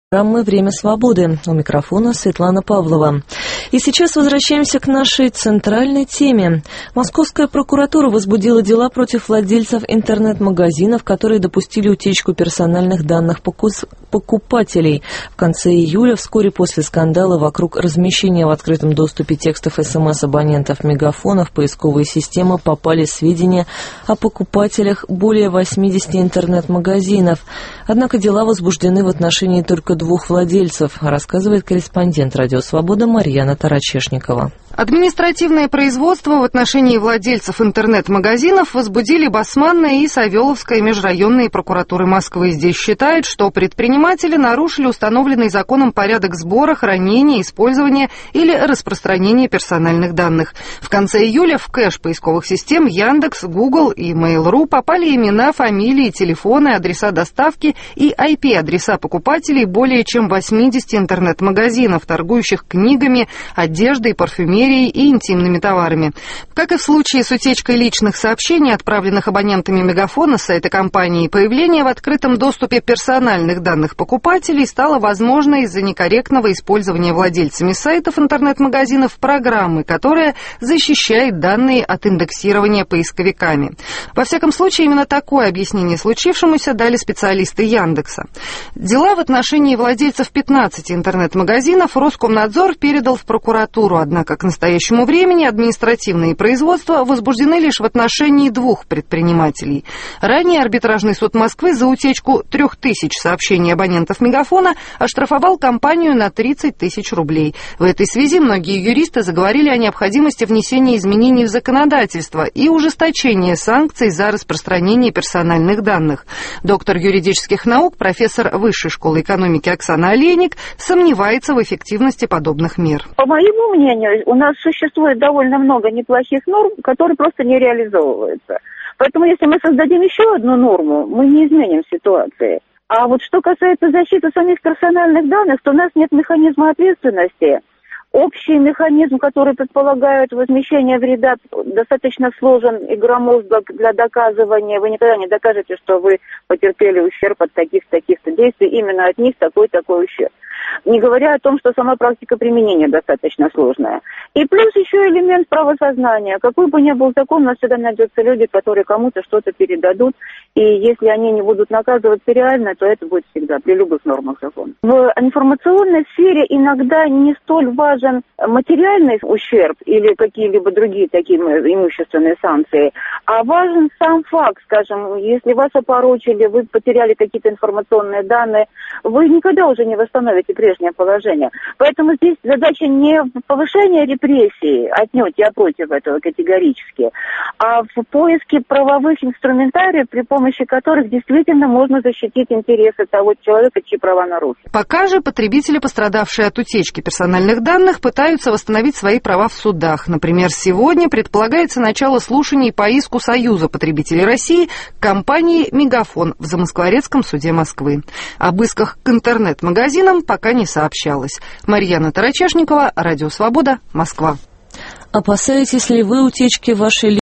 Программы «Время свободы». У микрофона Светлана Павлова. И сейчас возвращаемся к нашей центральной теме. Московская прокуратура возбудила дела против владельцев интернет-магазинов, которые допустили утечку персональных данных покупателей. В конце июля, вскоре после скандала вокруг размещения в открытом доступе текстов СМС абонентов Мегафона в поисковые системы попали сведения о покупателях более 80 интернет-магазинов. Однако дела возбуждены в отношении только двух владельцев, рассказывает корреспондент «Радио Свобода» Марьяна Тарачешникова. Административное производство в отношении владельцев интернет-магазинов возбудили Басманная и Савеловская межрайонные прокуратуры Москвы. Здесь считают, что предприниматели нарушили установленный законом порядок сбора, хранения, использования или распространения персональных данных. В конце июля в кэш поисковых систем Яндекс, Google и Mail.ru попали имена, фамилии, телефоны, адреса доставки и IP-адреса покупателей более чем 80 интернет-магазинов, торгующих книгами, одеждой, парфюмерией и интимными товарами. Как и в случае с утечкой личных сообщений, отправленных абонентами Мегафона с сайта компании, появление в открытом доступе персональных данных покупателей стало возможно из-за некорректного использования владельцами сайтов интернет-магазинов программы, которая защищает данные от индексирования поисковиками. Во всяком случае, именно такое объяснение случившемуся дали специалисты Яндекса. Дела в отношении владельцев 15 интернет-магазинов Роскомнадзор передал в прокуратуру, однако к настоящему времени административные производства возбуждены лишь в отношении двух предпринимателей. Ранее арбитражный суд Москвы за утечку 3000 сообщений абонентов Мегафона оштрафовал компанию на 30 тысяч рублей. В этой связи многие юристы заговорили о необходимости внесения изменений в законодательство и ужесточения санкций за распространение персональных данных. Доктор юридических наук, профессор Высшей школы экономики Оксана Олейник сомневается в эффективности подобных мер. По моему мнению, у нас существует довольно много неплохих норм, которые просто не реализовываются. Поэтому если мы создадим еще одну норму, мы не изменим ситуации. А вот что касается защиты самих персональных данных, то у нас нет механизма ответственности. Общий механизм, который предполагает возмещение вреда, достаточно сложен и громоздок для доказывания. Вы никогда не докажете, что вы потерпели ущерб от таких-то действий, именно от них такой ущерб. Не говоря о том, что сама практика применения достаточно сложная. И плюс еще элемент правосознания. Какой бы ни был закон, у нас всегда найдутся люди, которые кому-то что-то передадут. И если они не будут наказываться реально, то это будет всегда при любых нормах закона. В информационной сфере иногда не столь важен материальный ущерб или какие-либо другие такие имущественные санкции, а важен сам факт, скажем, если вас опорочили, вы потеряли какие-то информационные данные, вы никогда уже не восстановите прежнее положение. Поэтому здесь задача не повышения репрессий, отнюдь, я против этого категорически, а в поиске правовых инструментариев, при помощи которых действительно можно защитить интересы того человека, чьи права нарушены. Пока же потребители, пострадавшие от утечки персональных данных, пытаются восстановить свои права в судах. Например, сегодня предполагается начало слушаний по иску Союза потребителей России к компании «Мегафон» в Замоскворецком суде Москвы. Об исках к интернет-магазинам пока не сообщалось. Марьяна Тарачешникова, Радио Свобода, Москва. Опасаетесь ли вы утечки вашей